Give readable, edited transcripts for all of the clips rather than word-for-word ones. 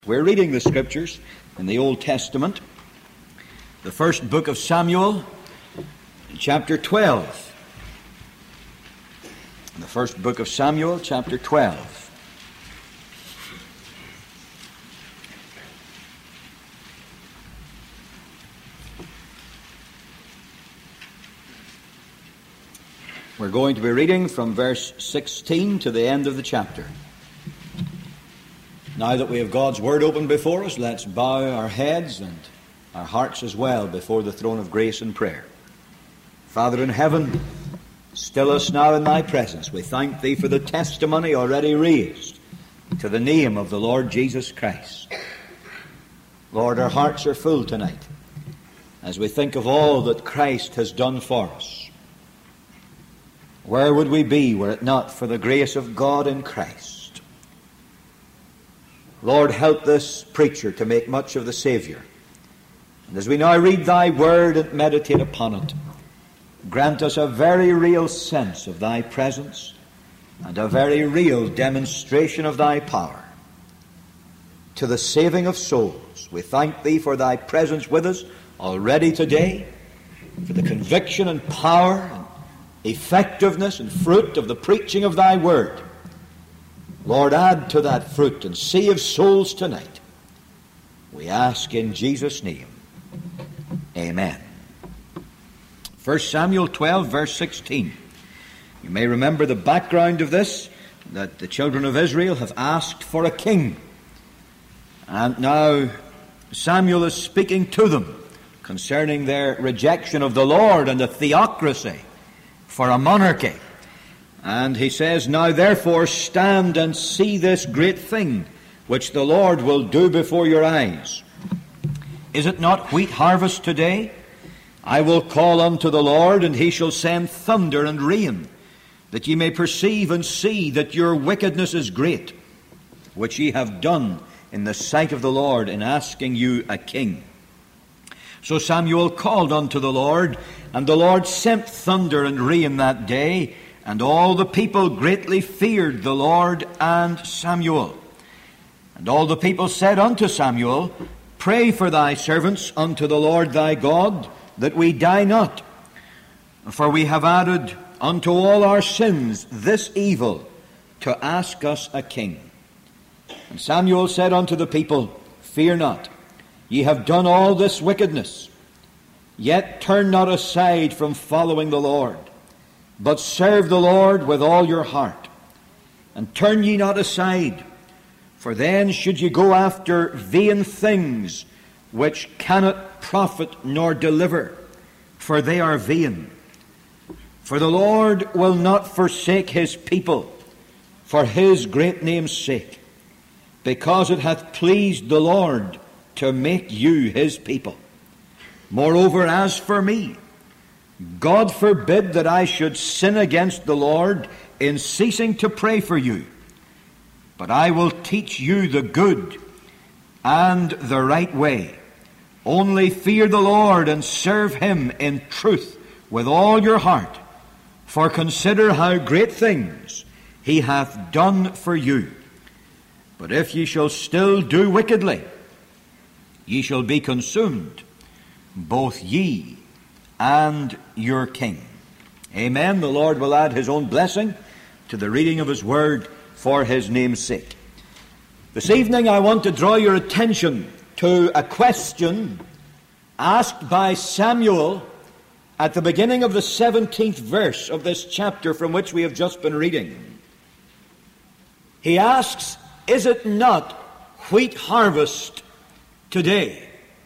We're reading the Scriptures in the Old Testament, the first book of Samuel, chapter 12. The first book of Samuel, chapter 12. We're going to be reading from verse 16 to the end of the chapter. Now that we have God's Word open before us, let's bow our heads and our hearts as well before the throne of grace and prayer. Father in heaven, still us now in Thy presence. We thank Thee for the testimony already raised to the name of the Lord Jesus Christ. Lord, our hearts are full tonight as we think of all that Christ has done for us. Where would we be were it not for the grace of God in Christ? Lord, help this preacher to make much of the Savior. And as we now read Thy Word and meditate upon it, grant us a very real sense of Thy presence and a very real demonstration of Thy power to the saving of souls. We thank Thee for Thy presence with us already today, for the conviction and power and effectiveness and fruit of the preaching of Thy Word. Lord, add to that fruit and save souls tonight. We ask in Jesus' name. Amen. 1 Samuel 12, verse 16. You may remember the background of this, that the children of Israel have asked for a king. And now Samuel is speaking to them concerning their rejection of the Lord and the theocracy for a monarchy. And he says, "Now therefore stand and see this great thing which the Lord will do before your eyes. Is it not wheat harvest today? I will call unto the Lord, and He shall send thunder and rain, that ye may perceive and see that your wickedness is great, which ye have done in the sight of the Lord in asking you a king." So Samuel called unto the Lord, and the Lord sent thunder and rain that day, and all the people greatly feared the Lord and Samuel. And all the people said unto Samuel, "Pray for thy servants unto the Lord thy God, that we die not. For we have added unto all our sins this evil, to ask us a king." And Samuel said unto the people, "Fear not, ye have done all this wickedness. Yet turn not aside from following the Lord, but serve the Lord with all your heart. And turn ye not aside, for then should ye go after vain things which cannot profit nor deliver, for they are vain. For the Lord will not forsake His people for His great name's sake, because it hath pleased the Lord to make you His people. Moreover, as for me, God forbid that I should sin against the Lord in ceasing to pray for you. But I will teach you the good and the right way. Only fear the Lord and serve Him in truth with all your heart. For consider how great things He hath done for you. But if ye shall still do wickedly, ye shall be consumed, both ye and your king." Amen. The Lord will add His own blessing to the reading of His Word for His name's sake. This evening I want to draw your attention to a question asked by Samuel at the beginning of the 17th verse of this chapter from which we have just been reading. He asks, "Is it not wheat harvest today?"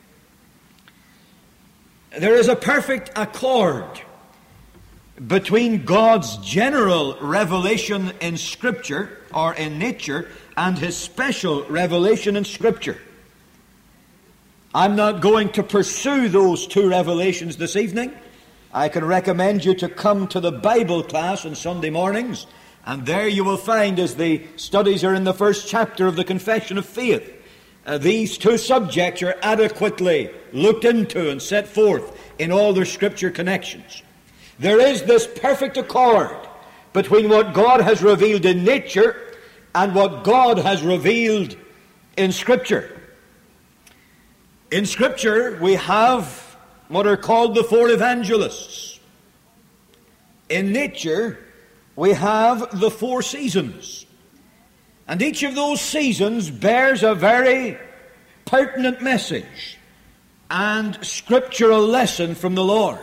There is a perfect accord between God's general revelation in Scripture, or in nature, and His special revelation in Scripture. I'm not going to pursue those two revelations this evening. I can recommend you to come to the Bible class on Sunday mornings, and there you will find, as the studies are in the first chapter of the Confession of Faith, these two subjects are adequately looked into and set forth in all their Scripture connections. There is this perfect accord between what God has revealed in nature and what God has revealed in Scripture. In Scripture, we have what are called the four evangelists. In nature, we have the four seasons. And each of those seasons bears a very pertinent message and scriptural lesson from the Lord.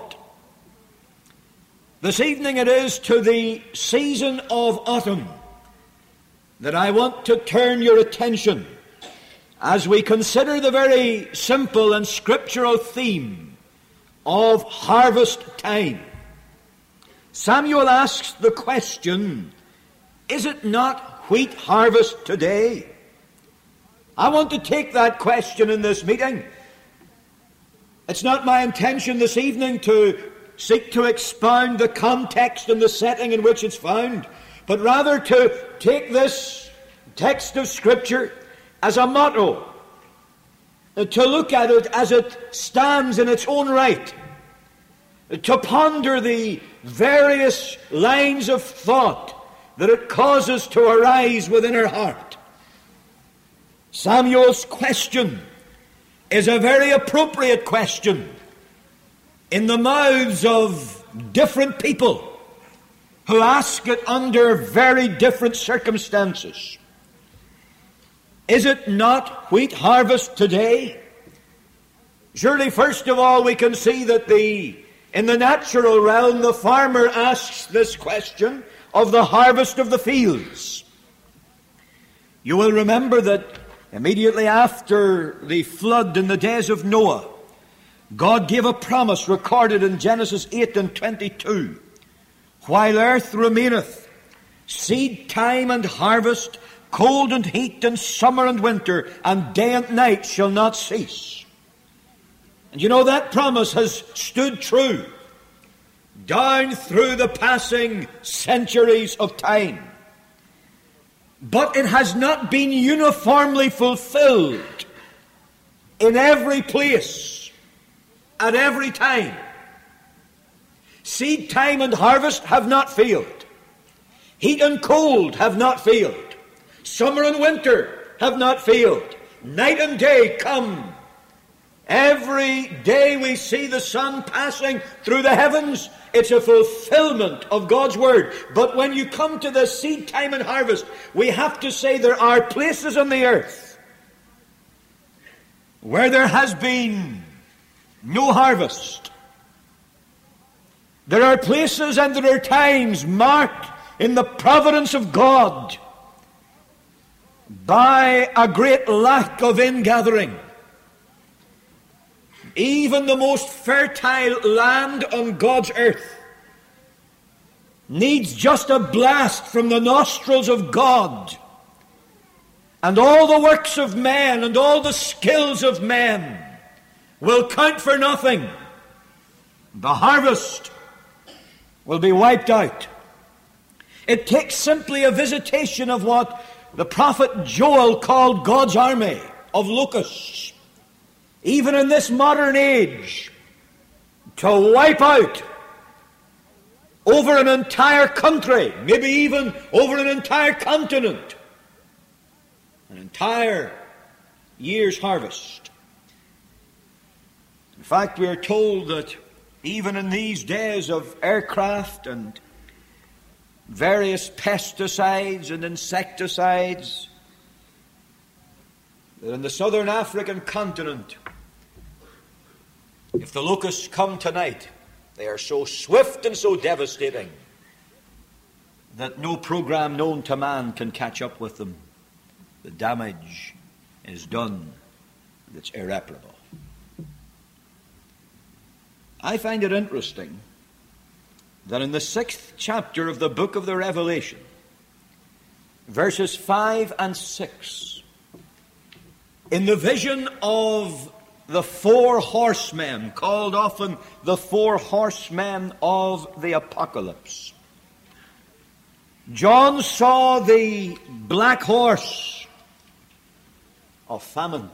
This evening it is to the season of autumn that I want to turn your attention as we consider the very simple and scriptural theme of harvest time. Samuel asks the question, is it not wheat harvest today? I want to take that question in this meeting. It's not my intention this evening to seek to expound the context and the setting in which it's found, but rather to take this text of Scripture as a motto, to look at it as it stands in its own right, to ponder the various lines of thought that it causes to arise within our heart. Samuel's question is a very appropriate question in the mouths of different people who ask it under very different circumstances. Is it not wheat harvest today? Surely, first of all, we can see that in the natural realm, the farmer asks this question of the harvest of the fields. You will remember that immediately after the flood in the days of Noah, God gave a promise recorded in Genesis 8:22. While earth remaineth, seed time and harvest, cold and heat, and summer and winter, and day and night shall not cease. And you know that promise has stood true down through the passing centuries of time. But it has not been uniformly fulfilled in every place, at every time. Seed time and harvest have not failed. Heat and cold have not failed. Summer and winter have not failed. Night and day come. Every day we see the sun passing through the heavens. It's a fulfillment of God's word. But when you come to the seed time and harvest, we have to say there are places on the earth where there has been no harvest. There are places and there are times marked in the providence of God by a great lack of ingathering. Even the most fertile land on God's earth needs just a blast from the nostrils of God, and all the works of men and all the skills of men will count for nothing. The harvest will be wiped out. It takes simply a visitation of what the prophet Joel called God's army of locusts, even in this modern age, to wipe out over an entire country, maybe even over an entire continent, an entire year's harvest. In fact, we are told that even in these days of aircraft and various pesticides and insecticides, that in the southern African continent, if the locusts come tonight, they are so swift and so devastating that no program known to man can catch up with them. The damage is done, and it's irreparable. I find it interesting that in the 6th chapter of the book of the Revelation, verses 5 and 6, in the vision of the 4 horsemen, called often the 4 horsemen of the apocalypse, John saw the black horse of famine.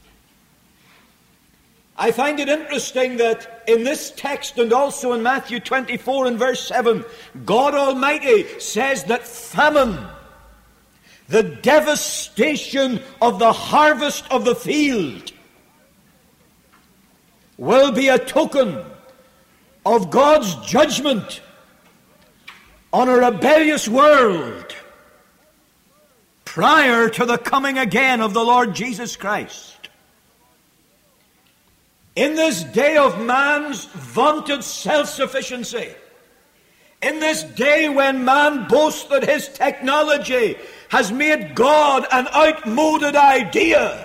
I find it interesting that in this text and also in Matthew 24 and verse 7, God Almighty says that famine the devastation of the harvest of the field will be a token of God's judgment on a rebellious world prior to the coming again of the Lord Jesus Christ. In this day of man's vaunted self-sufficiency, in this day when man boasts that his technology has made God an outmoded idea,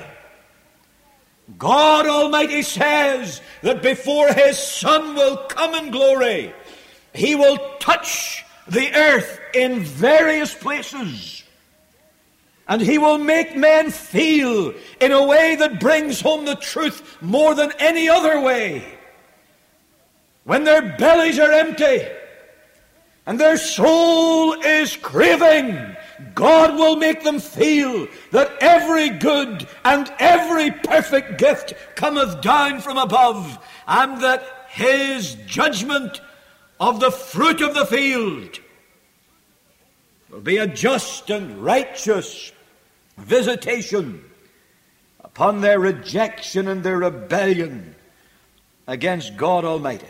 God Almighty says that before His Son will come in glory, He will touch the earth in various places, and He will make men feel in a way that brings home the truth more than any other way. When their bellies are empty and their soul is craving, God will make them feel that every good and every perfect gift cometh down from above, and that His judgment of the fruit of the field will be a just and righteous visitation upon their rejection and their rebellion against God Almighty.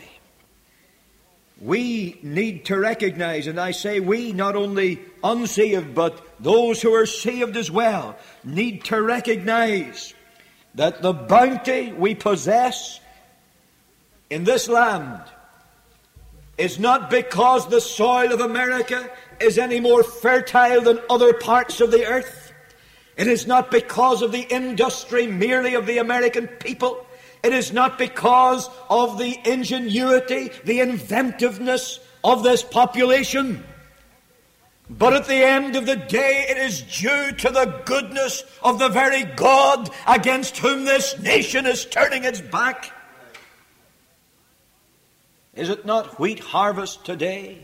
We need to recognize, and I say we, not only unsaved, but those who are saved as well, need to recognize that the bounty we possess in this land is not because the soil of America is any more fertile than other parts of the earth. It is not because of the industry merely of the American people. It is not because of the ingenuity, the inventiveness of this population. But at the end of the day, it is due to the goodness of the very God against whom this nation is turning its back. Is it not wheat harvest today?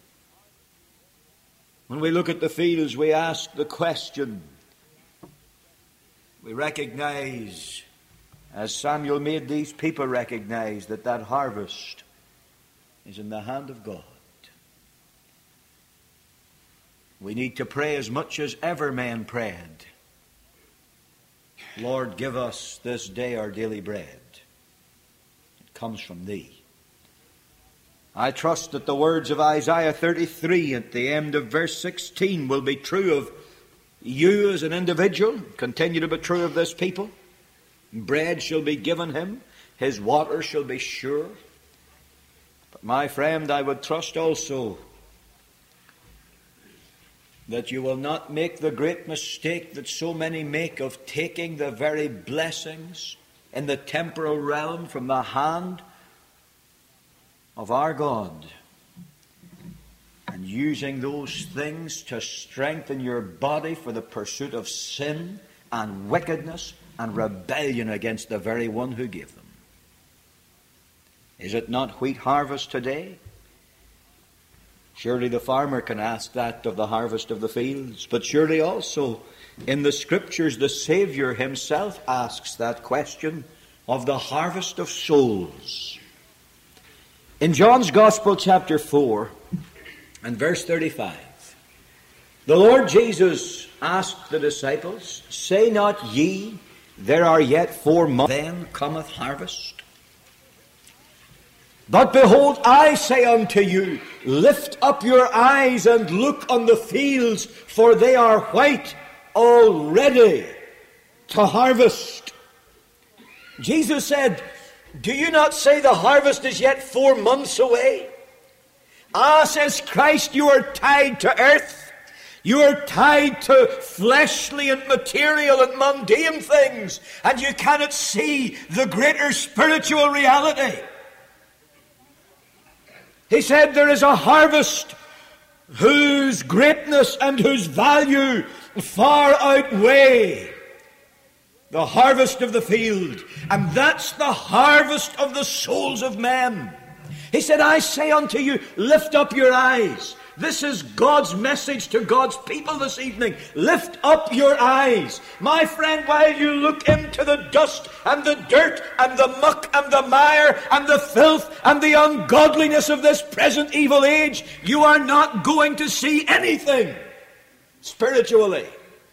When we look at the fields, we ask the question. We recognize, as Samuel made these people recognize, that that harvest is in the hand of God. We need to pray as much as ever men prayed. Lord, give us this day our daily bread. It comes from Thee. I trust that the words of Isaiah 33 at the end of verse 16 will be true of you as an individual, continue to be true of this people. Bread shall be given him, his water shall be sure. But my friend, I would trust also that you will not make the great mistake that so many make of taking the very blessings in the temporal realm from the hand of our God and using those things to strengthen your body for the pursuit of sin and wickedness and rebellion against the very one who gave them. Is it not wheat harvest today? Surely the farmer can ask that of the harvest of the fields, but surely also in the Scriptures the Savior himself asks that question of the harvest of souls. In John's Gospel chapter 4 and verse 35, the Lord Jesus asked the disciples, "Say not ye, there are yet 4 months, then cometh harvest? But behold, I say unto you, lift up your eyes and look on the fields, for they are white already to harvest." Jesus said, "Do you not say the harvest is yet 4 months away?" Ah, says Christ, you are tied to earth. You are tied to fleshly and material and mundane things, and you cannot see the greater spiritual reality. He said there is a harvest whose greatness and whose value far outweigh the harvest of the field. And that's the harvest of the souls of men. He said, I say unto you, lift up your eyes. This is God's message to God's people this evening. Lift up your eyes. My friend, while you look into the dust and the dirt and the muck and the mire and the filth and the ungodliness of this present evil age, you are not going to see anything spiritually.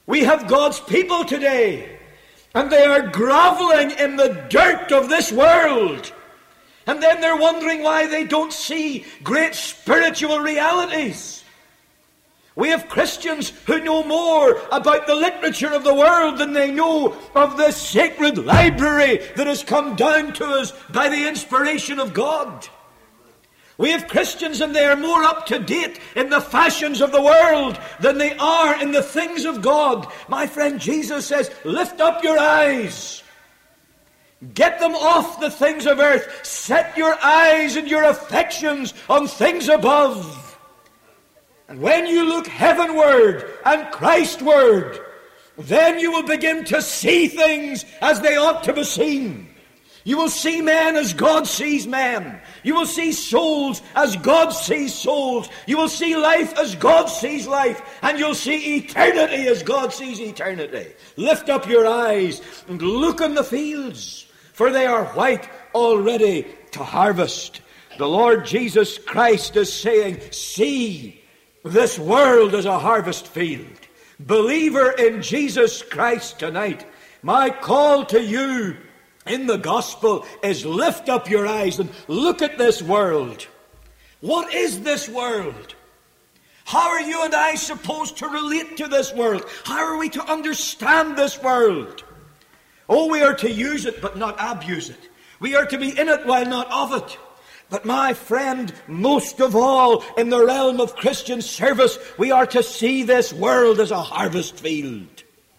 We have God's people today, and they are groveling in the dirt of this world. And then they're wondering why they don't see great spiritual realities. We have Christians who know more about the literature of the world than they know of the sacred library that has come down to us by the inspiration of God. We have Christians, and they are more up to date in the fashions of the world than they are in the things of God. My friend, Jesus says, lift up your eyes. Get them off the things of earth. Set your eyes and your affections on things above. And when you look heavenward and Christward, then you will begin to see things as they ought to be seen. You will see men as God sees men. You will see souls as God sees souls. You will see life as God sees life. And you'll see eternity as God sees eternity. Lift up your eyes and look on the fields, for they are white already to harvest. The Lord Jesus Christ is saying, see, this world is a harvest field. Believer in Jesus Christ tonight, my call to you in the gospel is lift up your eyes and look at this world. What is this world? How are you and I supposed to relate to this world? How are we to understand this world? Oh, we are to use it but not abuse it. We are to be in it while not of it. But my friend, most of all in the realm of Christian service, we are to see this world as a harvest field.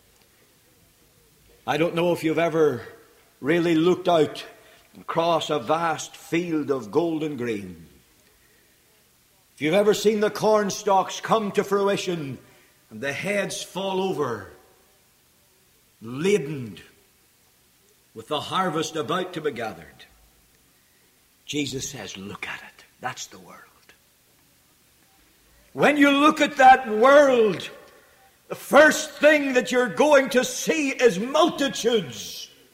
I don't know if you've ever really looked out across a vast field of golden grain. If you've ever seen the corn stalks come to fruition and the heads fall over, laden with the harvest about to be gathered, Jesus says, look at it. That's the world. When you look at that world, the first thing that you're going to see is multitudes.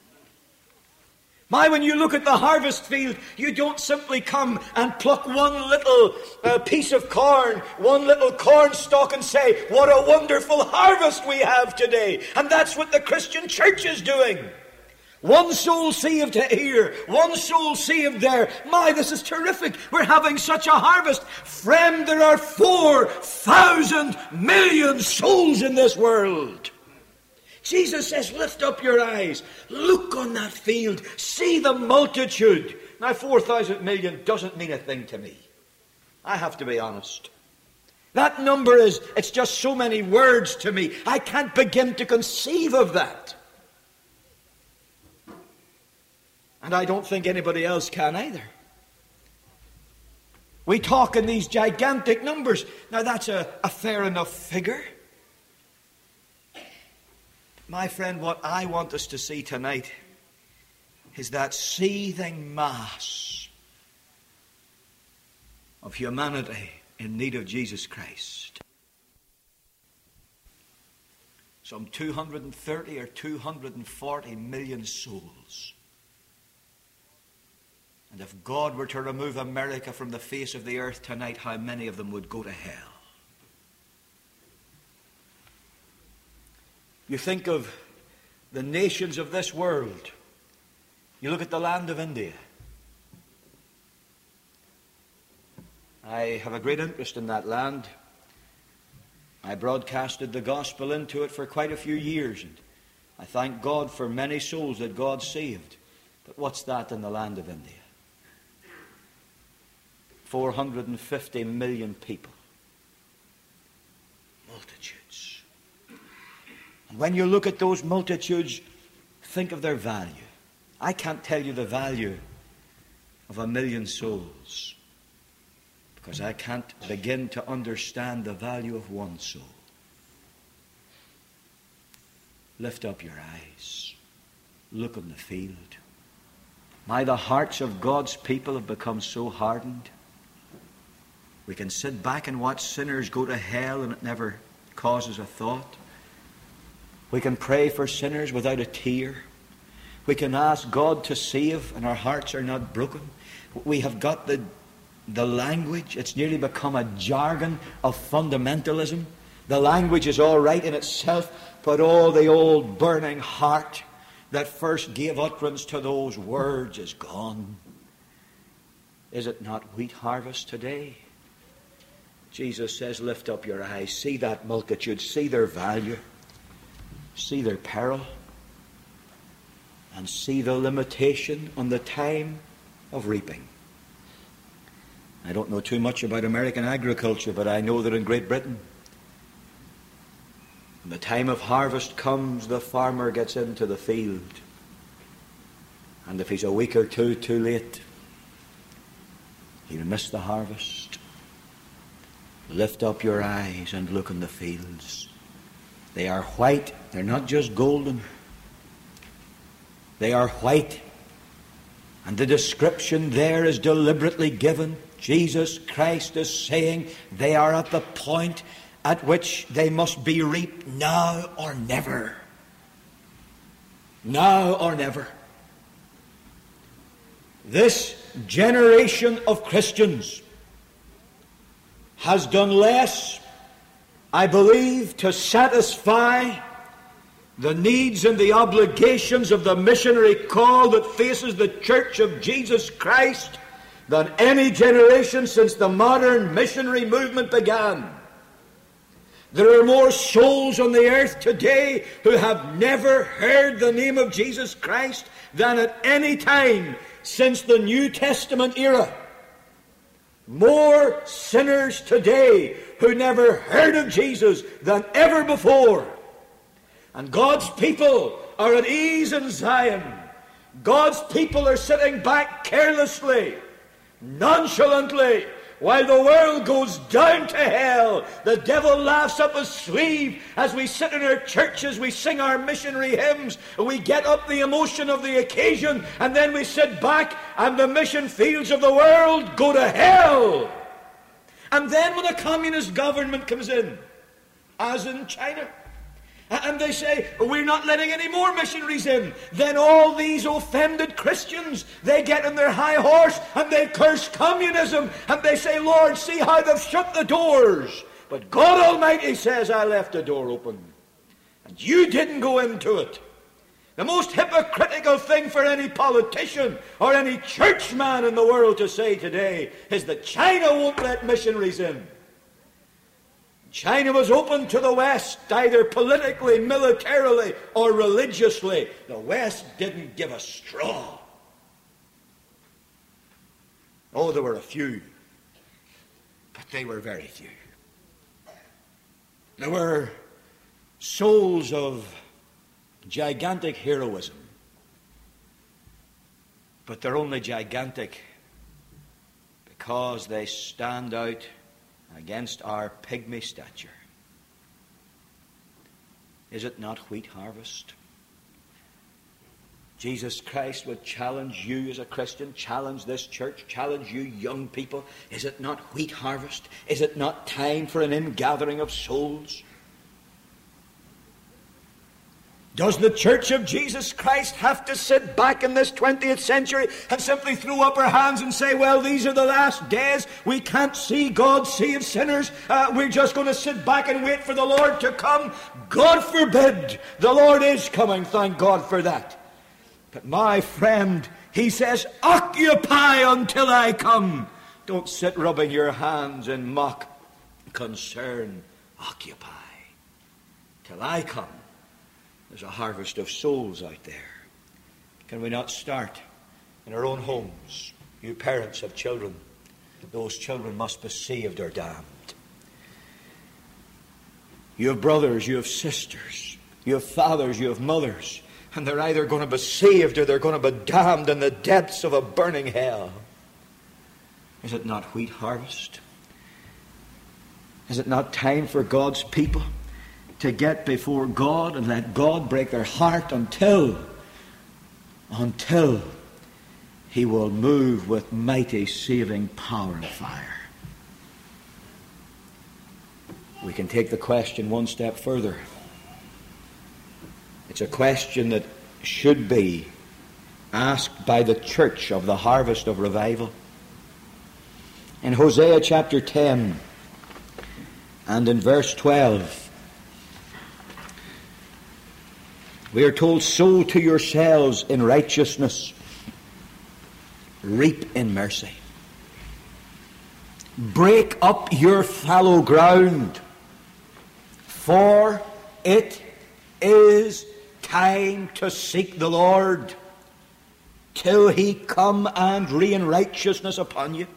When you look at the harvest field, you don't simply come and pluck one little piece of corn, one little corn stalk and say, what a wonderful harvest we have today. And that's what the Christian church is doing. One soul saved here, one soul saved there. This is terrific. We're having such a harvest. Friend, there are 4,000 million souls in this world. Jesus says, lift up your eyes. Look on that field. See the multitude. Now, 4,000 million doesn't mean a thing to me. I have to be honest. That number it's just so many words to me. I can't begin to conceive of that. And I don't think anybody else can either. We talk in these gigantic numbers. Now, that's a fair enough figure. My friend, what I want us to see tonight is that seething mass of humanity in need of Jesus Christ. Some 230 or 240 million souls. And if God were to remove America from the face of the earth tonight, how many of them would go to hell? You think of the nations of this world. You look at the land of India. I have a great interest in that land. I broadcasted the gospel into it for quite a few years, and I thank God for many souls that God saved. But what's that in the land of India? 450 million people. Multitudes. And when you look at those multitudes, think of their value. I can't tell you the value of 1 million souls, because I can't begin to understand the value of one soul. Lift up your eyes. Look on the field. The hearts of God's people have become so hardened. We can sit back and watch sinners go to hell and it never causes a thought. We can pray for sinners without a tear. We can ask God to save and our hearts are not broken. We have got the language. It's nearly become a jargon of fundamentalism. The language is all right in itself, but all the old burning heart that first gave utterance to those words is gone. Is it not wheat harvest today? Jesus says, lift up your eyes. See that multitude. See their value. See their peril. And see the limitation on the time of reaping. I don't know too much about American agriculture, but I know that in Great Britain, when the time of harvest comes, the farmer gets into the field. And if he's a week or two too late, he'll miss the harvest. Lift up your eyes and look in the fields. They are white. They're not just golden. They are white. And the description there is deliberately given. Jesus Christ is saying they are at the point at which they must be reaped now or never. Now or never. This generation of Christians has done less, I believe, to satisfy the needs and the obligations of the missionary call that faces the Church of Jesus Christ than any generation since the modern missionary movement began. There are more souls on the earth today who have never heard the name of Jesus Christ than at any time since the New Testament era. More sinners today who never heard of Jesus than ever before. And God's people are at ease in Zion. God's people are sitting back carelessly, nonchalantly, while the world goes down to hell. The devil laughs up his sleeve as we sit in our churches, we sing our missionary hymns, we get up the emotion of the occasion, and then we sit back and the mission fields of the world go to hell. And then when a communist government comes in, as in China, and they say, we're not letting any more missionaries in, then all these offended Christians, they get on their high horse and they curse communism and they say, Lord, see how they've shut the doors. But God Almighty says, I left the door open and you didn't go into it. The most hypocritical thing for any politician or any churchman in the world to say today is that China won't let missionaries in. China was open to the West, either politically, militarily, or religiously. The West didn't give a straw. Oh, there were a few, but they were very few. There were souls of gigantic heroism, but they're only gigantic because they stand out against our pygmy stature. Is it not wheat harvest? Jesus Christ would challenge you as a Christian, challenge this church, challenge you young people. Is it not wheat harvest? Is it not time for an ingathering of souls? Does the Church of Jesus Christ have to sit back in this 20th century and simply throw up our hands and say, well, these are the last days. We can't see God's sea of sinners. We're just going to sit back and wait for the Lord to come. God forbid. The Lord is coming. Thank God for that. But my friend, he says, occupy until I come. Don't sit rubbing your hands in mock concern. Occupy till I come. There's a harvest of souls out there. Can we not start in our own homes? You parents of children, those children must be saved or damned. You have brothers, you have sisters, you have fathers, you have mothers, and they're either going to be saved or they're going to be damned in the depths of a burning hell. Is it not wheat harvest? Is it not time for God's people to get before God and let God break their heart until He will move with mighty saving power and fire? We can take the question one step further. It's a question that should be asked by the church of the harvest of revival. In Hosea chapter 10, And in verse 12, we are told, sow to yourselves in righteousness, reap in mercy. Break up your fallow ground, for it is time to seek the Lord till he come and rain righteousness upon you.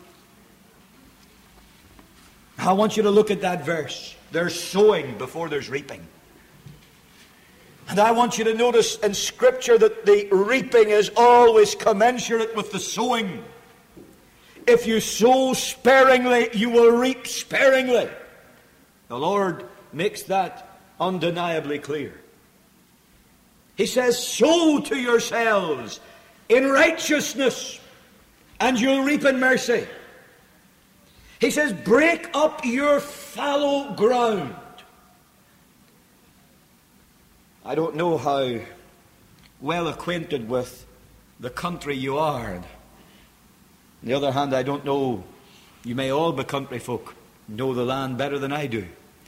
I want you to look at that verse. There's sowing before there's reaping. And I want you to notice in Scripture that the reaping is always commensurate with the sowing. If you sow sparingly, you will reap sparingly. The Lord makes that undeniably clear. He says, sow to yourselves in righteousness, and you'll reap in mercy. He says, break up your fallow ground. I don't know how well acquainted with the country you are. On the other hand, I don't know, you may all be country folk, know the land better than I do.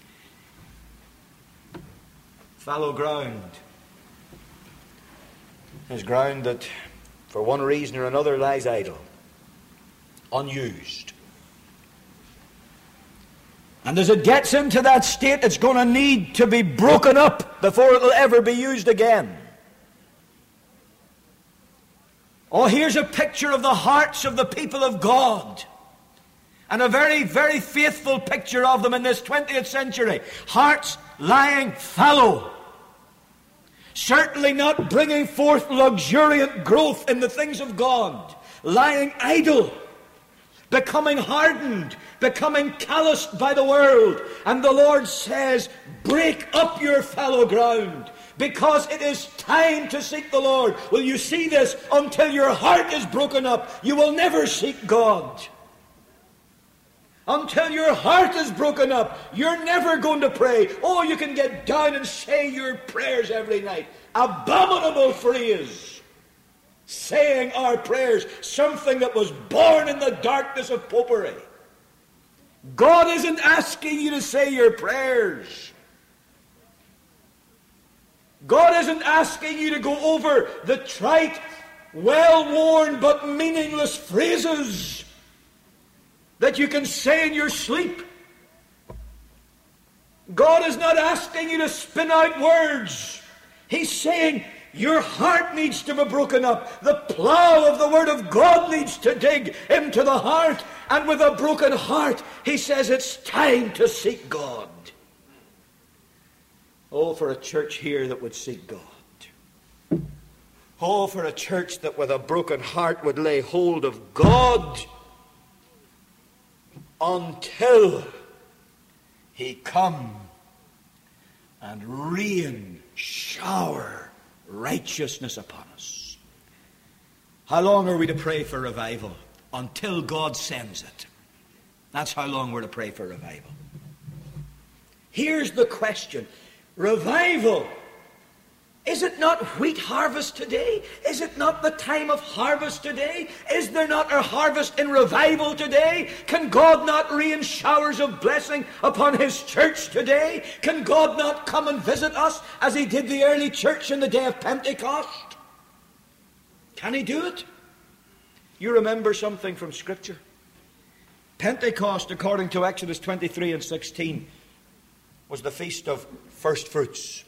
Fallow ground is ground that, for one reason or another, lies idle, unused. And as it gets into that state, it's going to need to be broken up before it will ever be used again. Oh, here's a picture of the hearts of the people of God. And a very, very faithful picture of them in this 20th century. Hearts lying fallow. Certainly not bringing forth luxuriant growth in the things of God. Lying idle. Becoming hardened. Becoming calloused by the world. And the Lord says, break up your fallow ground, because it is time to seek the Lord. Will you see this? Until your heart is broken up, you will never seek God. Until your heart is broken up, you're never going to pray. Oh, you can get down and say your prayers every night. Abominable phrase. Saying our prayers, something that was born in the darkness of popery. God isn't asking you to say your prayers. God isn't asking you to go over the trite, well-worn but meaningless phrases that you can say in your sleep. God is not asking you to spin out words. He's saying your heart needs to be broken up. The plow of the Word of God needs to dig into the heart. And with a broken heart, he says it's time to seek God. Oh, for a church here that would seek God. Oh, for a church that with a broken heart would lay hold of God until he come and rain, shower righteousness upon us. How long are we to pray for revival? Until God sends it. That's how long we're to pray for revival. Here's the question. Revival. Is it not wheat harvest today? Is it not the time of harvest today? Is there not a harvest in revival today? Can God not rain showers of blessing upon his church today? Can God not come and visit us as he did the early church in the day of Pentecost? Can he do it? You remember something from Scripture. Pentecost, according to Exodus 23 and 16, was the feast of first fruits.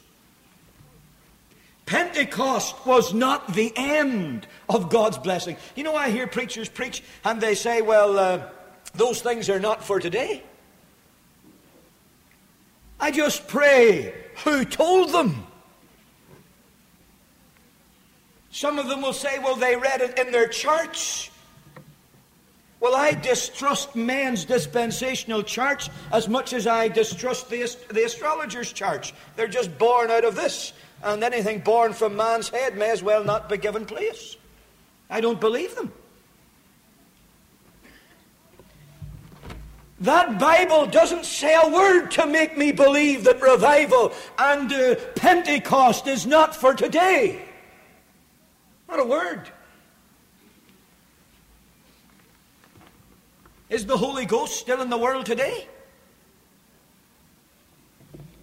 Pentecost was not the end of God's blessing. You know, I hear preachers preach and they say, well, those things are not for today. I just pray, who told them? Some of them will say, well, they read it in their church. Well, I distrust man's dispensational church as much as I distrust the astrologer's church. They're just born out of this. And anything born from man's head may as well not be given place. I don't believe them. That Bible doesn't say a word to make me believe that revival and Pentecost is not for today. Not a word. Is the Holy Ghost still in the world today?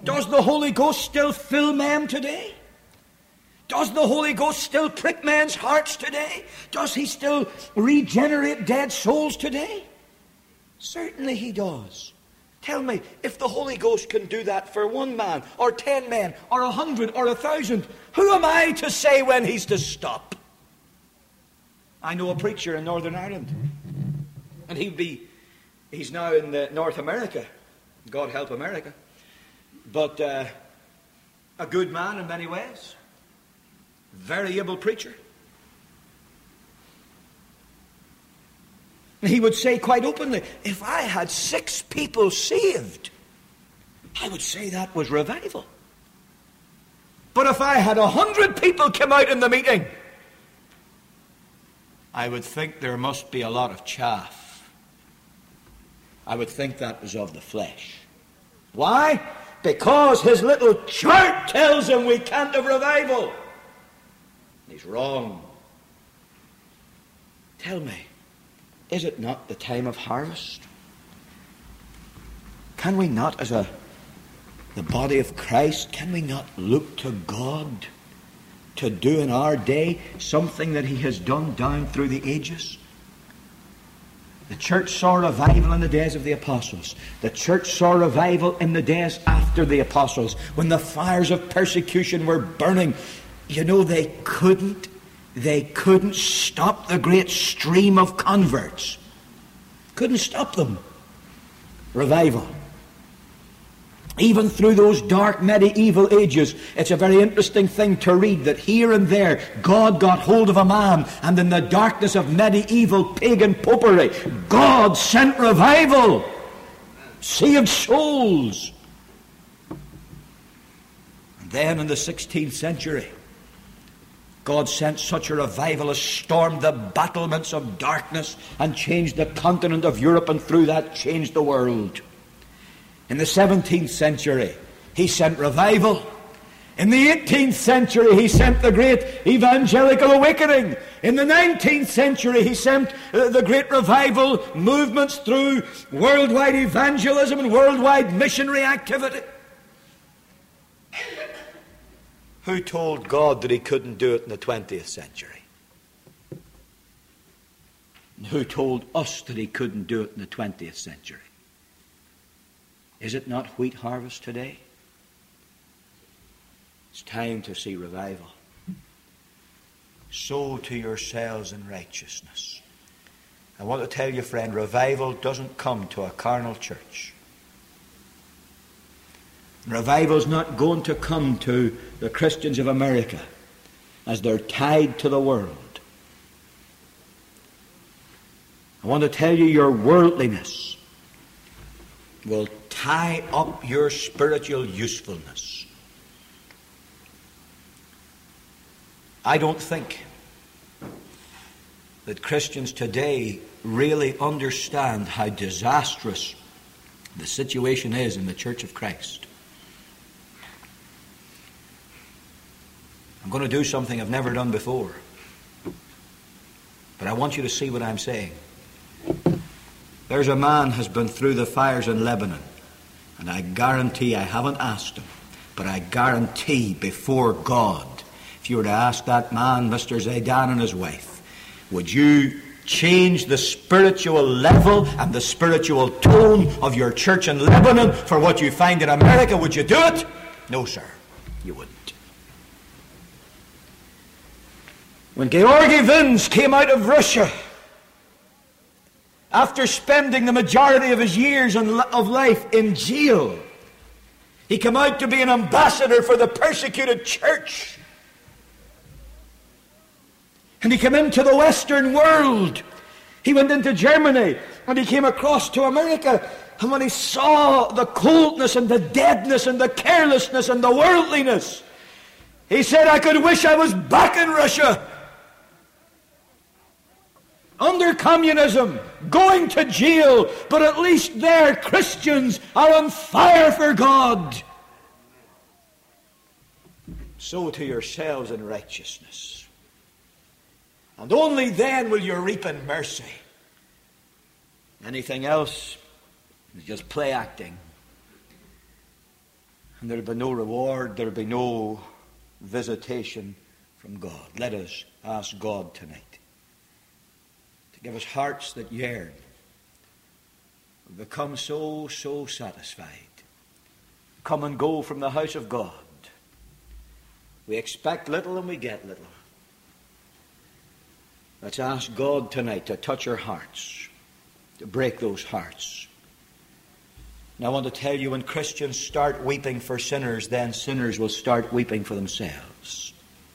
Does the Holy Ghost still fill men today? Does the Holy Ghost still prick men's hearts today? Does he still regenerate dead souls today? Certainly he does. Tell me, if the Holy Ghost can do that for 1 man, or 10 men, or 100, or 1,000, who am I to say when he's to stop? I know a preacher in Northern Ireland, and he's now in North America. God help America. But a good man in many ways. Very able preacher. He would say quite openly, if I had 6 people saved, I would say that was revival. But if I had 100 people come out in the meeting, I would think there must be a lot of chaff. I would think that was of the flesh. Why? Because his little chart tells him we can't have revival. He's wrong. Tell me, is it not the time of harvest? Can we not, as the body of Christ, can we not look to God to do in our day something that he has done down through the ages? The church saw revival in the days of the apostles. The church saw revival in the days after the apostles, when the fires of persecution were burning. You know, they couldn't stop the great stream of converts. Couldn't stop them. Revival. Even through those dark medieval ages, it's a very interesting thing to read that here and there God got hold of a man, and in the darkness of medieval pagan popery, God sent revival, saved souls. And then in the 16th century, God sent such a revival as stormed the battlements of darkness and changed the continent of Europe, and through that changed the world. In the 17th century, he sent revival. In the 18th century, he sent the great evangelical awakening. In the 19th century, he sent the great revival movements through worldwide evangelism and worldwide missionary activity. Who told God that he couldn't do it in the 20th century? And who told us that he couldn't do it in the 20th century? Is it not wheat harvest today? It's time to see revival. Sow to yourselves in righteousness. I want to tell you, friend, revival doesn't come to a carnal church. Revival's not going to come to the Christians of America as they're tied to the world. I want to tell you, your worldliness will tie up your spiritual usefulness. I don't think that Christians today really understand how disastrous the situation is in the Church of Christ. I'm going to do something I've never done before, but I want you to see what I'm saying. There's a man has been through the fires in Lebanon, and I guarantee, I haven't asked him, but I guarantee before God, if you were to ask that man, Mr. Zaidan and his wife, would you change the spiritual level and the spiritual tone of your church in Lebanon for what you find in America? Would you do it? No, sir, you wouldn't. When Georgy Vins came out of Russia, after spending the majority of his years of life in jail, he came out to be an ambassador for the persecuted church. And he came into the Western world. He went into Germany, and he came across to America. And when he saw the coldness and the deadness and the carelessness and the worldliness, he said, I could wish I was back in Russia, under communism, going to jail, but at least there Christians are on fire for God. Sow to yourselves in righteousness, and only then will you reap in mercy. Anything else is just play acting. And there'll be no reward, there'll be no visitation from God. Let us ask God tonight to give us hearts that yearn, become so satisfied, come and go from the house of God. We expect little and we get little. Let's ask God tonight to touch our hearts, to break those hearts. And I want to tell you, when Christians start weeping for sinners, then sinners will start weeping for themselves.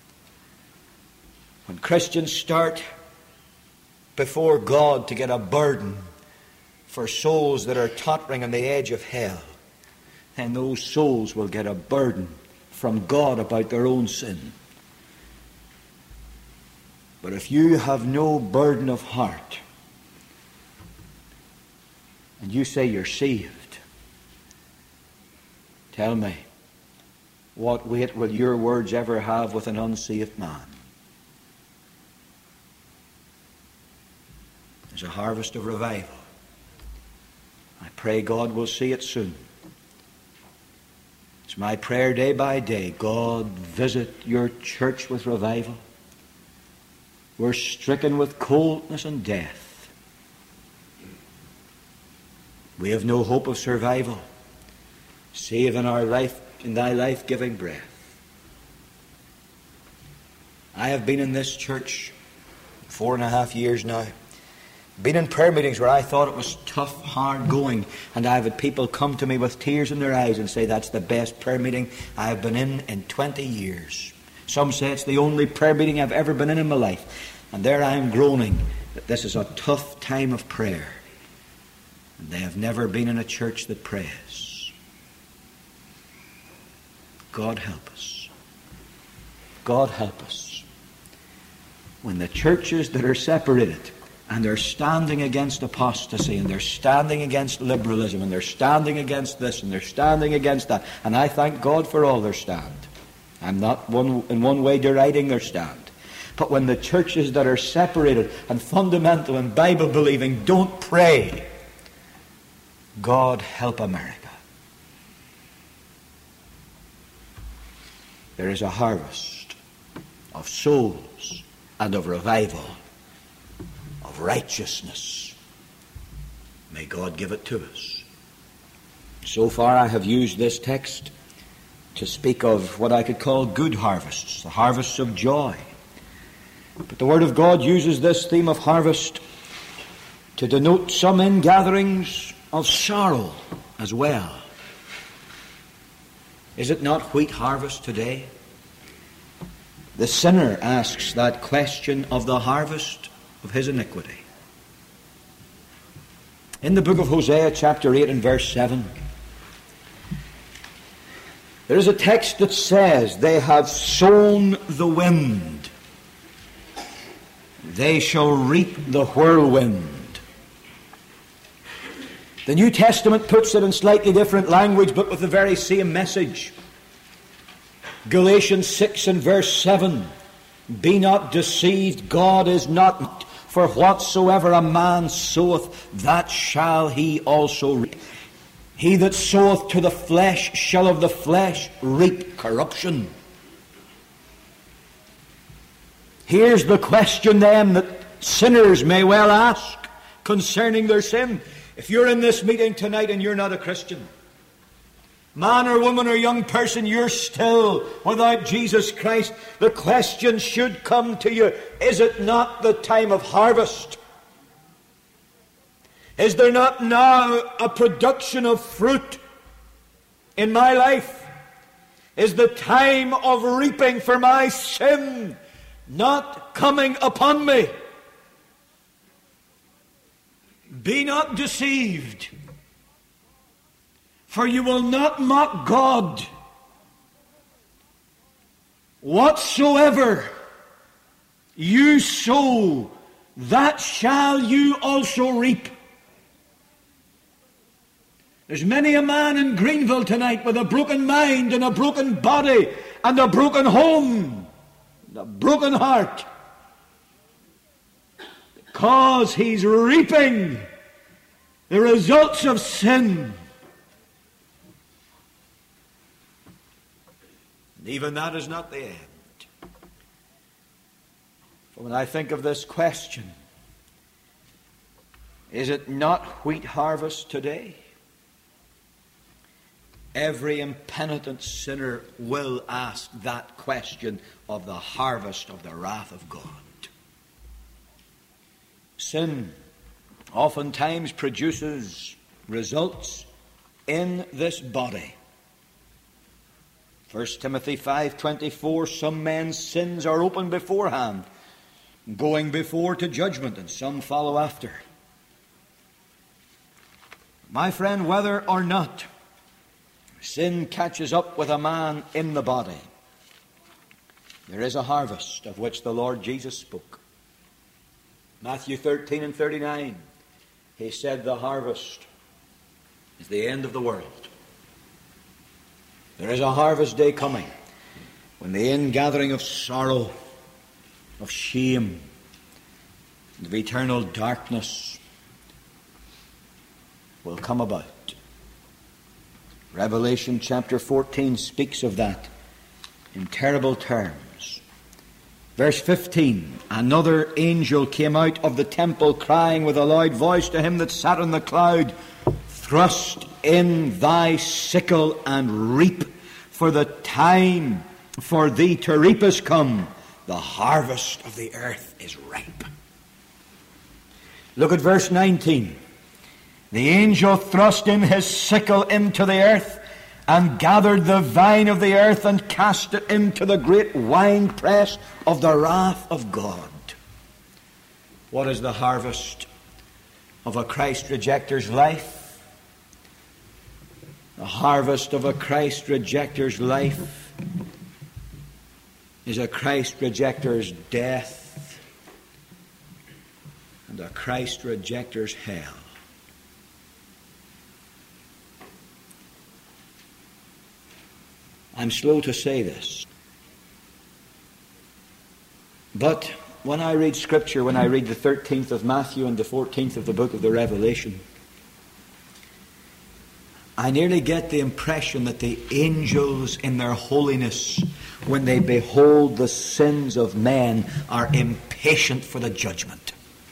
When Christians start before God to get a burden for souls that are tottering on the edge of hell, then those souls will get a burden from God about their own sin. But if you have no burden of heart, and you say you're saved, tell me, what weight will your words ever have with an unsaved man? There's a harvest of revival. I pray God will see it soon. It's my prayer day by day, God, visit your church with revival. We're stricken with coldness and death. We have no hope of survival, save in our life, in thy life-giving breath. I have been in this church 4.5 years now. Been in prayer meetings where I thought it was tough, hard going, and I've had people come to me with tears in their eyes and say, that's the best prayer meeting I've been in 20 years. Some say it's the only prayer meeting I've ever been in my life. And there I am groaning that this is a tough time of prayer. And they have never been in a church that prays. God help us. God help us. When the churches that are separated, and they're standing against apostasy, and they're standing against liberalism, and they're standing against this, and they're standing against that. And I thank God for all their stand. I'm not in one way deriding their stand. But when the churches that are separated and fundamental and Bible-believing don't pray, God help America. There is a harvest of souls and of revival, of righteousness. May God give it to us. So far I have used this text to speak of what I could call good harvests, the harvests of joy. But the Word of God uses this theme of harvest to denote some ingatherings of sorrow as well. Is it not wheat harvest today? The sinner asks that question of the harvest of his iniquity. In the book of Hosea, chapter 8 and verse 7, there is a text that says, they have sown the wind, they shall reap the whirlwind. The New Testament puts it in slightly different language, but with the very same message. Galatians 6 and verse 7, be not deceived, God is not, for whatsoever a man soweth, that shall he also reap. He that soweth to the flesh shall of the flesh reap corruption. Here's the question then that sinners may well ask concerning their sin. If you're in this meeting tonight and you're not a Christian, man or woman or young person, you're still without Jesus Christ, the question should come to you, is it not the time of harvest? Is there not now a production of fruit in my life? Is the time of reaping for my sin not coming upon me? Be not deceived, for you will not mock God. Whatsoever you sow, that shall you also reap. There's many a man in Greenville tonight with a broken mind and a broken body and a broken home and a broken heart, because he's reaping the results of sin. And even that is not the end. For when I think of this question, is it not wheat harvest today? Every impenitent sinner will ask that question of the harvest of the wrath of God. Sin oftentimes produces results in this body. 1 Timothy 5:24, some men's sins are open beforehand, going before to judgment, and some follow after. My friend, whether or not sin catches up with a man in the body, there is a harvest of which the Lord Jesus spoke. Matthew 13 and 39, he said the harvest is the end of the world. There is a harvest day coming when the ingathering of sorrow, of shame, and of eternal darkness will come about. Revelation chapter 14 speaks of that in terrible terms. Verse 15, another angel came out of the temple crying with a loud voice to him that sat on the cloud, thrust in thy sickle and reap, for the time for thee to reap is come. The harvest of the earth is ripe. Look at verse 19. The angel thrust in his sickle into the earth and gathered the vine of the earth and cast it into the great winepress of the wrath of God. What is the harvest of a Christ rejecter's life? The harvest of a Christ rejecter's life is a Christ rejecter's death and a Christ rejecter's hell. I'm slow to say this, but when I read Scripture, when I read the 13th of Matthew and the 14th of the book of the Revelation, I nearly get the impression that the angels in their holiness, when they behold the sins of men, are impatient for the judgment.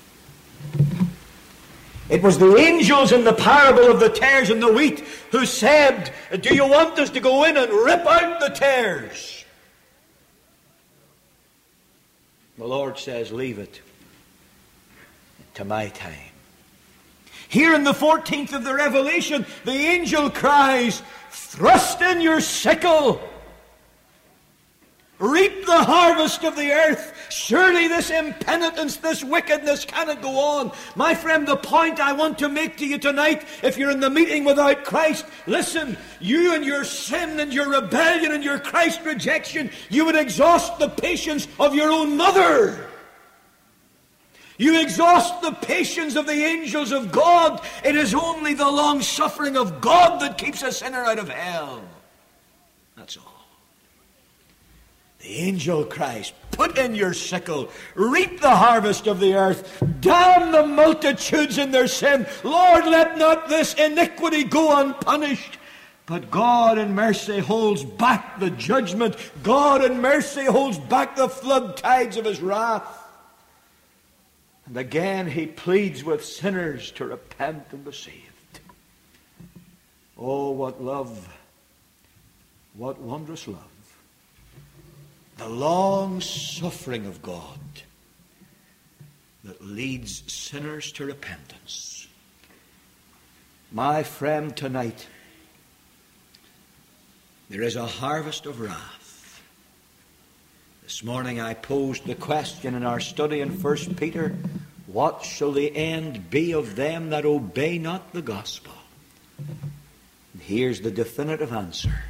It was the angels in the parable of the tares and the wheat who said, do you want us to go in and rip out the tares? The Lord says, leave it to my time. Here in the 14th of the Revelation, the angel cries, thrust in your sickle, reap the harvest of the earth. Surely this impenitence, this wickedness cannot go on. My friend, the point I want to make to you tonight, if you're in the meeting without Christ, listen, you and your sin and your rebellion and your Christ rejection, you would exhaust the patience of your own mother. You exhaust the patience of the angels of God. It is only the long suffering of God that keeps a sinner out of hell. That's all. The angel cries, put in your sickle, reap the harvest of the earth, damn the multitudes in their sin. Lord, let not this iniquity go unpunished. But God in mercy holds back the judgment. God in mercy holds back the flood tides of his wrath. And again he pleads with sinners to repent and be saved. Oh, what love, what wondrous love. The long suffering of God that leads sinners to repentance. My friend, tonight, there is a harvest of wrath. This morning I posed the question in our study in 1 Peter, what shall the end be of them that obey not the gospel? And here's the definitive answer.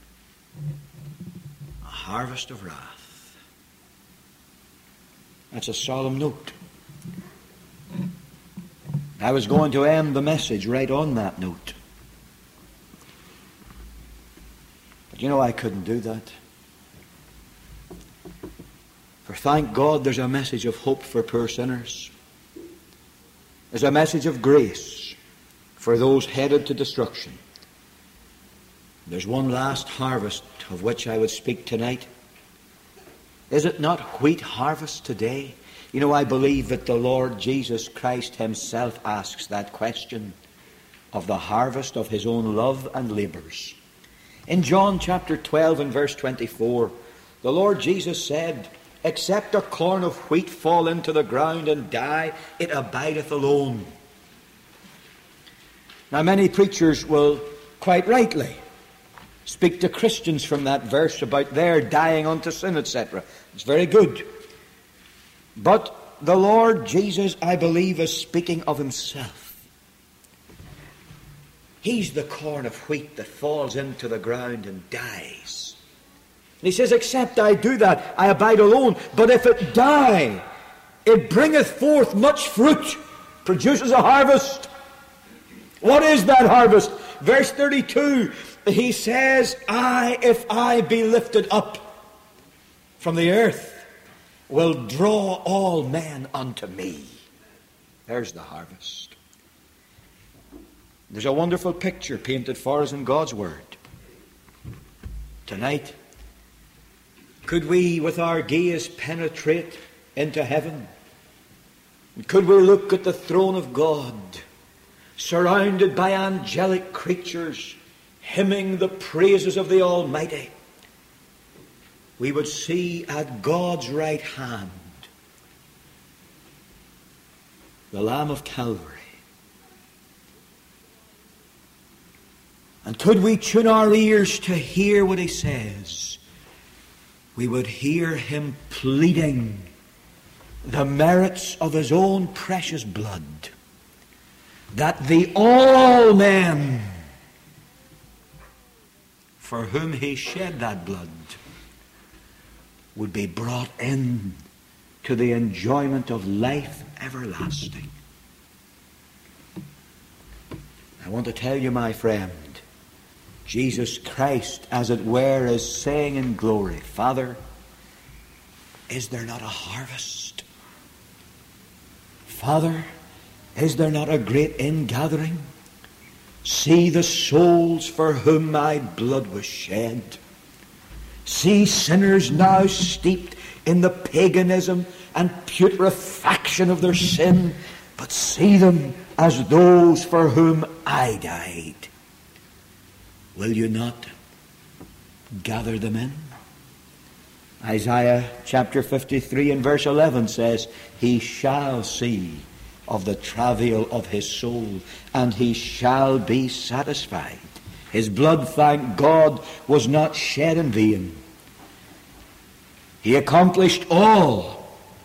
Harvest of wrath. That's a solemn note. I was going to end the message right on that note. But you know, I couldn't do that. For thank God there's a message of hope for poor sinners. There's a message of grace for those headed to destruction. There's one last harvest of which I would speak tonight? Is it not wheat harvest today? You know, I believe that the Lord Jesus Christ himself asks that question of the harvest of his own love and labours. In John chapter 12 and verse 24, the Lord Jesus said, "Except a corn of wheat fall into the ground and die, it abideth alone." Now many preachers will, quite rightly, speak to Christians from that verse about their dying unto sin, etc. It's very good. But the Lord Jesus, I believe, is speaking of himself. He's the corn of wheat that falls into the ground and dies. And he says, except I do that, I abide alone. But if it die, it bringeth forth much fruit, produces a harvest. What is that harvest? Verse 32, he says, if I be lifted up from the earth, will draw all men unto me. There's the harvest. There's a wonderful picture painted for us in God's Word. Tonight, could we with our gaze penetrate into heaven? Could we look at the throne of God, surrounded by angelic creatures, hymning the praises of the Almighty? We would see at God's right hand the Lamb of Calvary. And could we tune our ears to hear what he says, we would hear him pleading the merits of his own precious blood, that the all men for whom he shed that blood would be brought in to the enjoyment of life everlasting. I want to tell you, my friend, Jesus Christ, as it were, is saying in glory, Father, is there not a harvest? Father, is there not a great ingathering? See the souls for whom my blood was shed. See sinners now steeped in the paganism and putrefaction of their sin, but see them as those for whom I died. Will you not gather them in? Isaiah chapter 53 and verse 11 says, he shall see of the travail of his soul, and he shall be satisfied. His blood, thank God, was not shed in vain. He accomplished all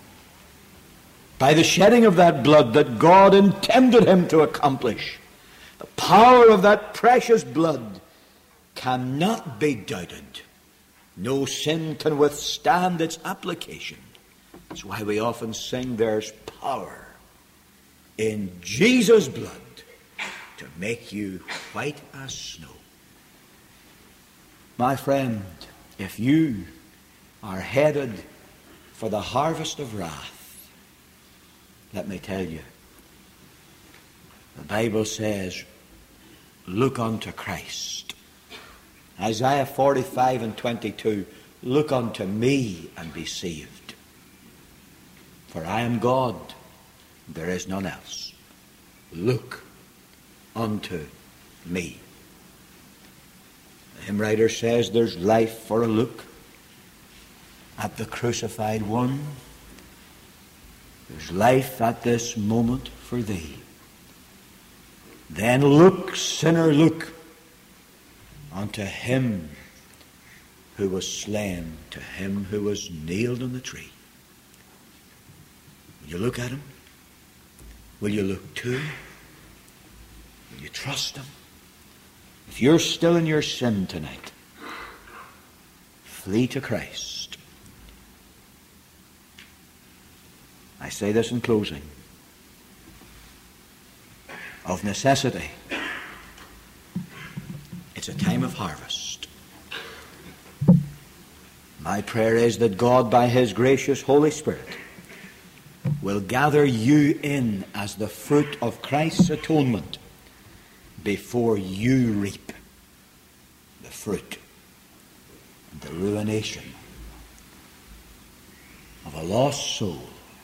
by the shedding of that blood that God intended him to accomplish. The power of that precious blood cannot be doubted. No sin can withstand its application. That's why we often sing, there's power in Jesus' blood to make you white as snow. My friend, if you are headed for the harvest of wrath, let me tell you, the Bible says, look unto Christ. Isaiah 45 and 22, look unto me and be saved. For I am God, there is none else. Look unto me. The hymn writer says there's life for a look at the crucified one. There's life at this moment for thee. Then look, sinner, look unto him who was slain, to him who was nailed on the tree. Will you look at him? Will you look to him? Will you trust him? If you're still in your sin tonight, flee to Christ. I say this in closing. Of necessity, it's a time of harvest. My prayer is that God, by his gracious Holy Spirit, will gather you in as the fruit of Christ's atonement before you reap the fruit and the ruination of a lost soul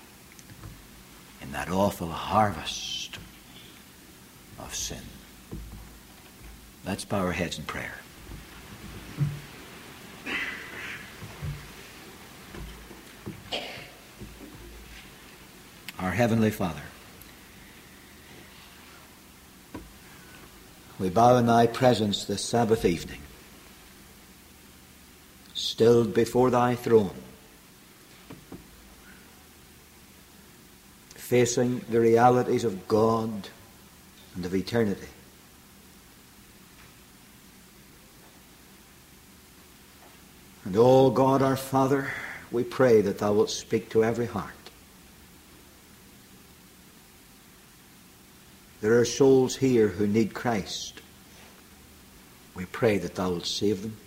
in that awful harvest of sin. Let's bow our heads in prayer. Our Heavenly Father, we bow in Thy presence this Sabbath evening, stilled before Thy throne, facing the realities of God and of eternity. And, O God our Father, we pray that Thou wilt speak to every heart. There are souls here who need Christ. We pray that Thou wilt save them.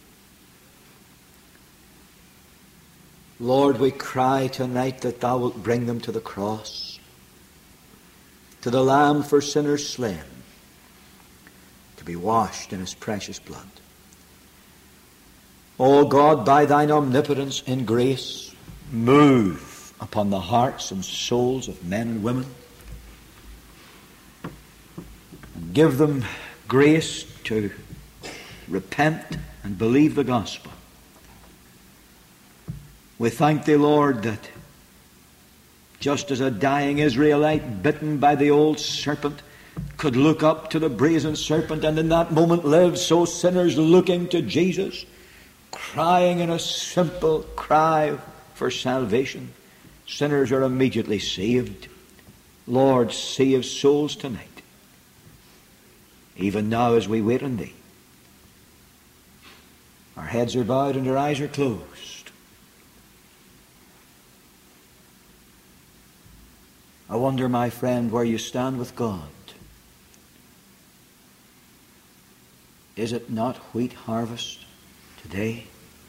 Lord, we cry tonight that Thou wilt bring them to the cross, to the Lamb for sinners slain, to be washed in His precious blood. O God, by Thine omnipotence and grace, move upon the hearts and souls of men and women. Give them grace to repent and believe the gospel. We thank Thee, Lord, that just as a dying Israelite bitten by the old serpent could look up to the brazen serpent and in that moment live, so sinners looking to Jesus, crying in a simple cry for salvation, sinners are immediately saved. Lord, save souls tonight. Even now as we wait on Thee. Our heads are bowed and our eyes are closed. I wonder, my friend, where you stand with God. Is it not wheat harvest today?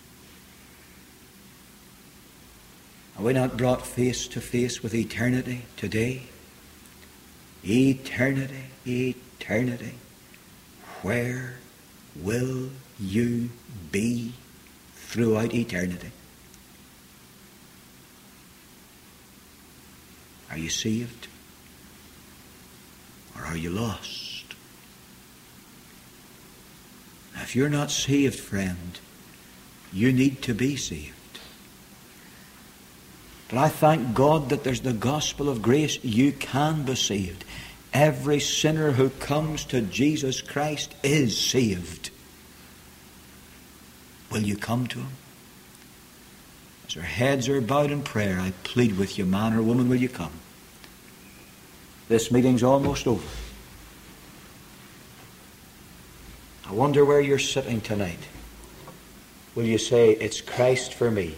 Are we not brought face to face with eternity today? Eternity, eternity. Where will you be throughout eternity? Are you saved? Or are you lost? Now, if you're not saved, friend, you need to be saved. But I thank God that there's the gospel of grace. You can be saved. Every sinner who comes to Jesus Christ is saved. Will you come to Him? As our heads are bowed in prayer, I plead with you, man or woman, will you come? This meeting's almost over. I wonder where you're sitting tonight. Will you say, it's Christ for me?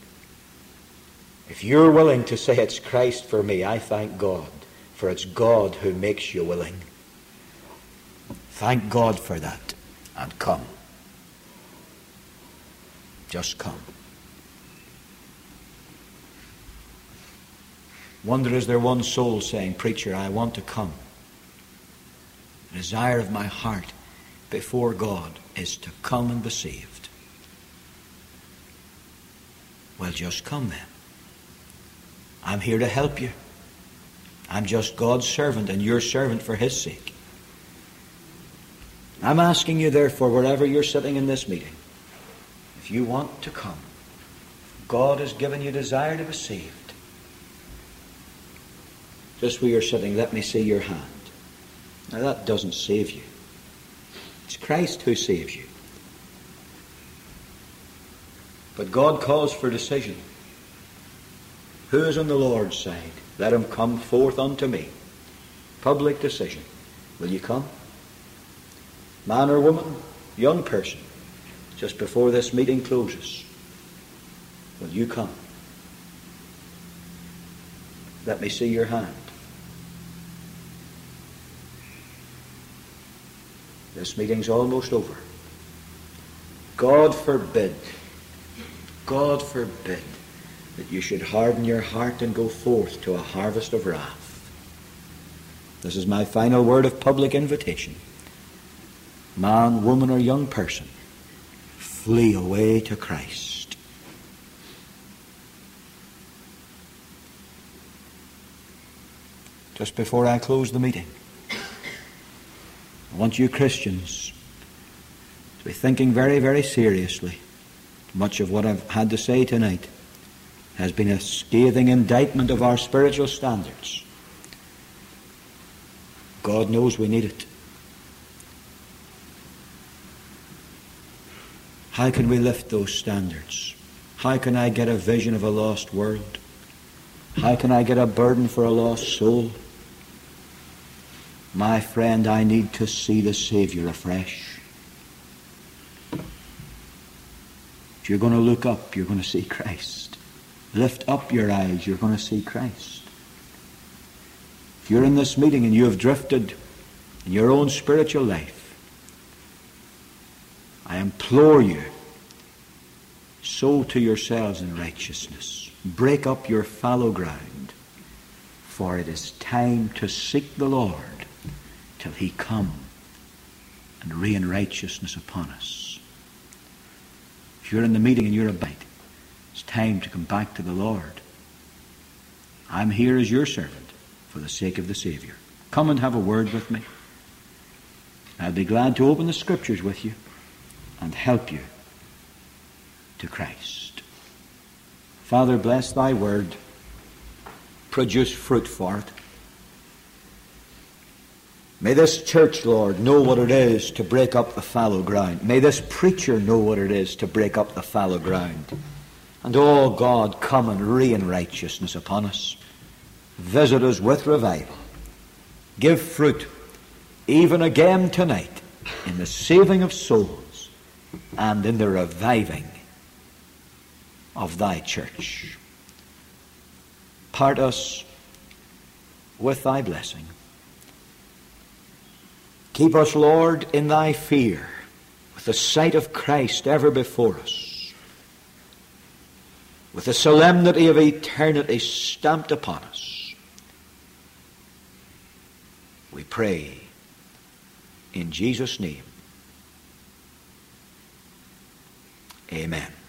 If you're willing to say it's Christ for me, I thank God. For it's God who makes you willing. Thank God for that. And come. Just come. Wonder, is there one soul saying, preacher, I want to come. The desire of my heart before God is to come and be saved. Well, just come then. I'm here to help you. I'm just God's servant and your servant for His sake. I'm asking you, therefore, wherever you're sitting in this meeting, if you want to come, God has given you desire to be saved. Just where you're sitting, let me see your hand. Now that doesn't save you. It's Christ who saves you. But God calls for decision. Who is on the Lord's side? Let him come forth unto me. Public decision. Will you come? Man or woman, young person, just before this meeting closes, will you come? Let me see your hand. This meeting's almost over. God forbid that you should harden your heart and go forth to a harvest of wrath. This is my final word of public invitation. Man, woman, or young person, flee away to Christ. Just before I close the meeting, I want you Christians to be thinking very, very seriously. Much of what I've had to say tonight has been a scathing indictment of our spiritual standards. God knows we need it. How can we lift those standards? How can I get a vision of a lost world? How can I get a burden for a lost soul? My friend, I need to see the Savior afresh. If you're going to look up, you're going to see Christ. Lift up your eyes, you're going to see Christ. If you're in this meeting and you have drifted in your own spiritual life, I implore you, sow to yourselves in righteousness. Break up your fallow ground, for it is time to seek the Lord till he come and rain righteousness upon us. If you're in the meeting and you're about, it's time to come back to the Lord. I'm here as your servant for the sake of the Savior. Come and have a word with me. I'll be glad to open the Scriptures with you and help you to Christ. Father, bless thy word. Produce fruit for it. May this church, Lord, know what it is to break up the fallow ground. May this preacher know what it is to break up the fallow ground. And, oh God, come and rain righteousness upon us. Visit us with revival. Give fruit, even again tonight, in the saving of souls and in the reviving of thy church. Part us with thy blessing. Keep us, Lord, in thy fear, with the sight of Christ ever before us, with the solemnity of eternity stamped upon us. We pray in Jesus' name. Amen.